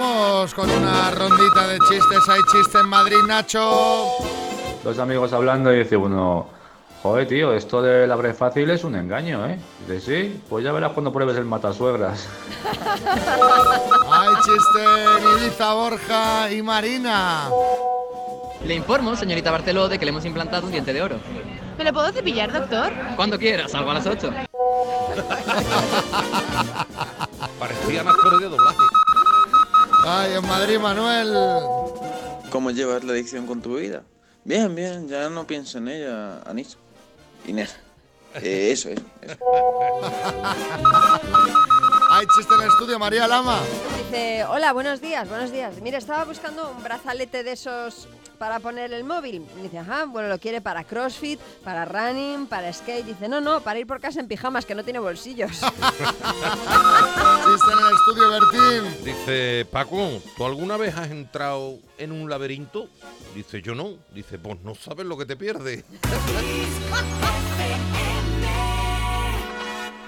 vamos con una rondita de chistes. Hay chiste en Madrid, Nacho. Dos amigos hablando y dice uno, joder, tío, esto de la Bre Fácil es un engaño, ¿eh? Dice, sí, pues ya verás cuando pruebes el matasuegras. Hay chiste en Ibiza, Borja y Marina. Le informo, señorita Barceló, de que le hemos implantado un diente de oro. ¿Me lo puedo cepillar, doctor? Cuando quiera, salgo a las 8. Parecían actores de doblaje. Ay, en Madrid, Manuel. ¿Cómo llevas la adicción con tu vida? Bien, bien, ya no pienso en ella, Anís. Inés. Eso. Hay chiste en el estudio, María Lama. Dice, hola, buenos días. Mire, estaba buscando un brazalete de esos para poner el móvil. Y dice, bueno, lo quiere para CrossFit, para running, para skate. Dice, no, para ir por casa en pijamas, que no tiene bolsillos. Chiste en el estudio, Bertín. Dice, Paco, ¿tú alguna vez has entrado en un laberinto? Dice, yo no. Dice, pues no sabes lo que te pierdes.